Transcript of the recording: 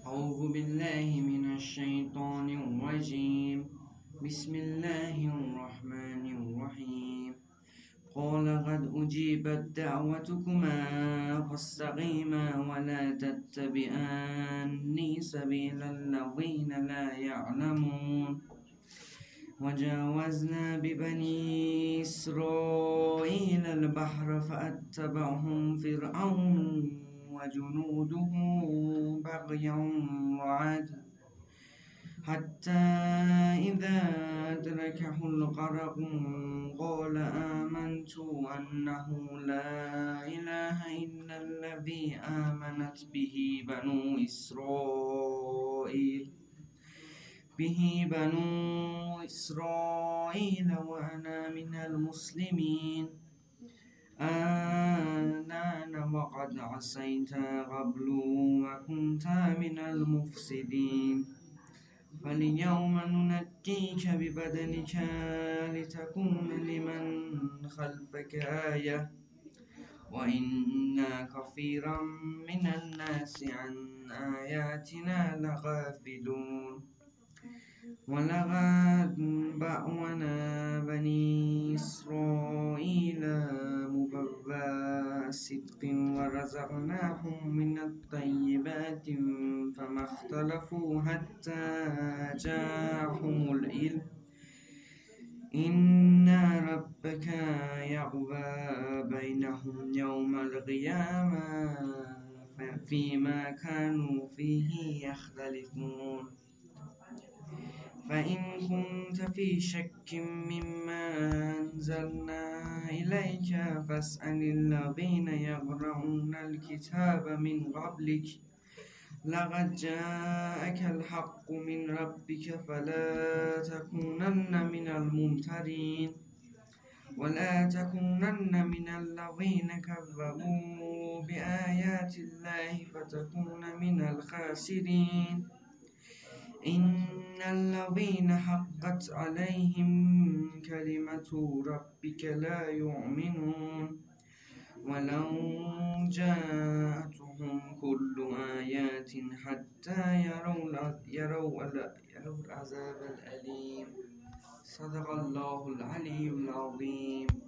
أعوذ بالله من الشيطان الرجيم. بسم الله الرحمن الرحيم. قال قد أجيبت دعوتكما فاستقيما ولا تتبعاني سبيل الذين لا يعلمون. وجاوزنا ببني إسرائيل البحر فأتبعهم فرعون وجنوده بغيا وعدلا حتى إذا أدركه الغرق قال آمنت أنه لا إله إلا الذي آمنت به بنو إسرائيل وأنا من المسلمين. الآن وقد عصيت قبل وكنت من المفسدين. فاليوم ننجيك ببدنك لتكون لمن خلفك آية وإن كثيرا من الناس عن آياتنا لغافلون. ولقد بوأنا بني إسرائيل مبوأ صدق ورزقناهم من الطيبات فما اختلفوا حتى جاءهم العلم. إن ربك يقضى بينهم يوم القيامة فيما كانوا فيه يختلفون. فإن كنت في شك مما أنزلنا إليك فاسأل الذين يقرؤون الكتاب من قبلك لقد جاءك الحق من ربك فلا تكونن من الممترين. ولا تكونن من الذين كذبوا بآيات الله فتكون من الخاسرين. إن الذين حقت عليهم كلمة ربك لا يؤمنون ولو جاءتهم كل آيات حتى يروا العذاب الأليم. صدق الله العلي العظيم.